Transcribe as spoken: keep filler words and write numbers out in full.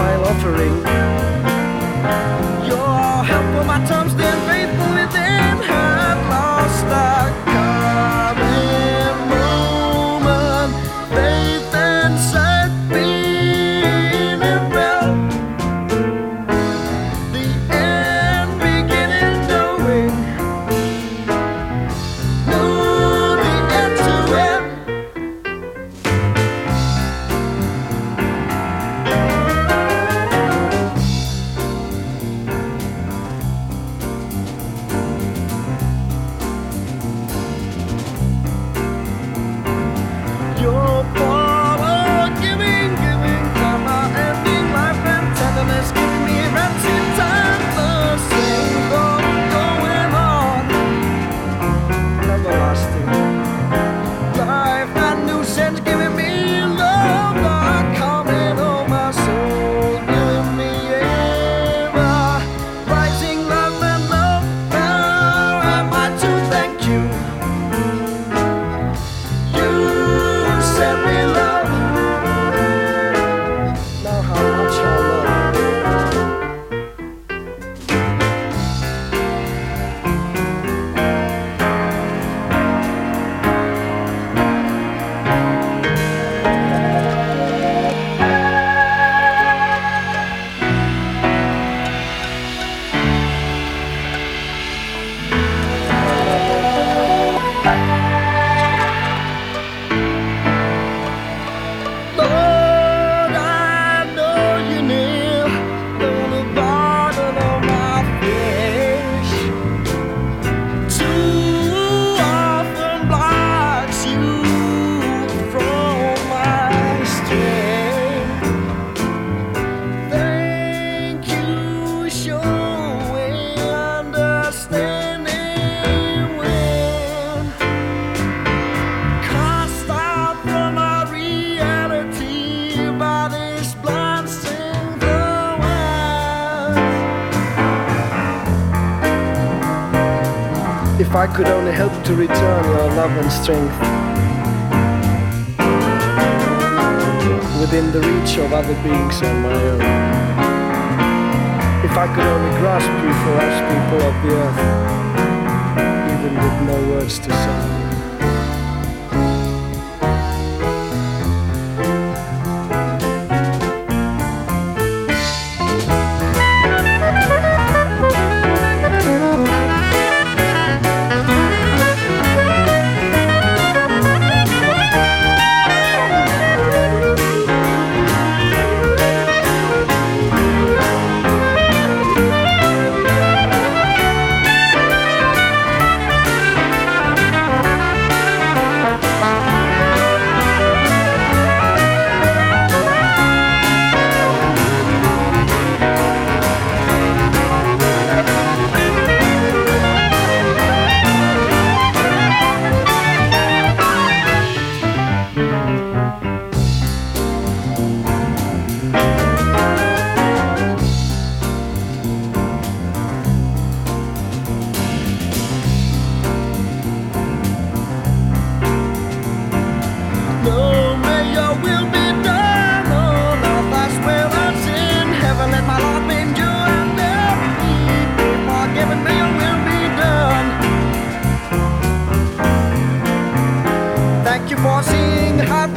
while offering your help for my time, stand faithful within her lost a coming moment, faith and sight being felt, the end beginning knowing, knew the end to end. Your power giving, giving, karma ending life and tenderness, giving me rest in time. The same thought going on, everlasting life and new sense, giving me love, not coming on my soul, giving me ever rising love and love. How am I to thank you? You said we love. Now how much I love. Lord, I know you're near, on the bottom of my fish. Too often blocks you from my strength. Thank you, showing understanding when cast out from my reality by this blind strength of ours. If I could only help to return your love and strength within the reach of other beings on my own. If I could only grasp you for us people of the earth, even with no words to say. No, may your will be done on earth as well as in heaven. Let my Lord be you and every people forgiven. May your will be done. Thank you for seeing how